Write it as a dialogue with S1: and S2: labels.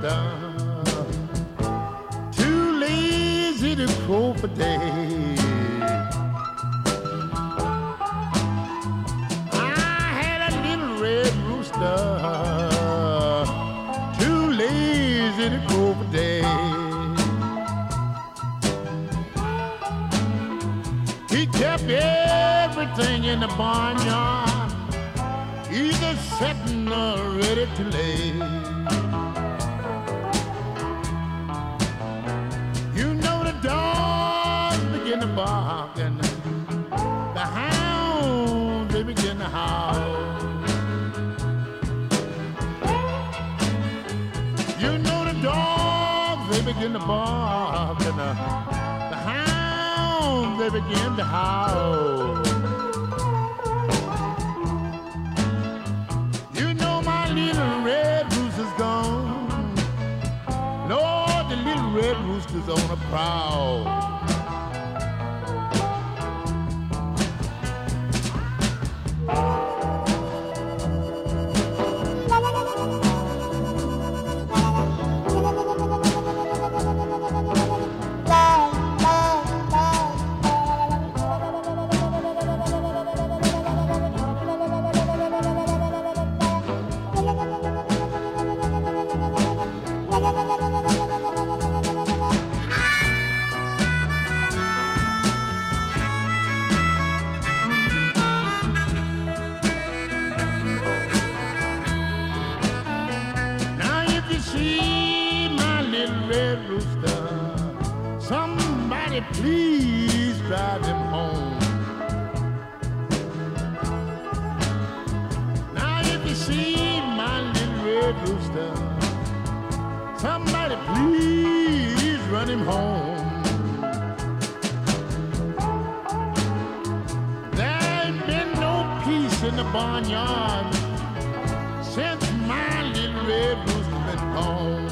S1: rooster, too lazy to crow for days. I had a little red rooster, too lazy to crow for days. He kept everything in the barnyard, either setting or ready to lay. You know the dogs begin to bark and the hounds, they begin to howl. You know the dogs, they begin to bark and the hounds, they begin to howl. You know my little red rooster's gone. Lord, the little red rooster's on a prowl. See my little red rooster, somebody please drive him home. Now if you see my little red rooster, somebody please run him home. There ain't been no peace in the barnyard since my little red rooster been gone.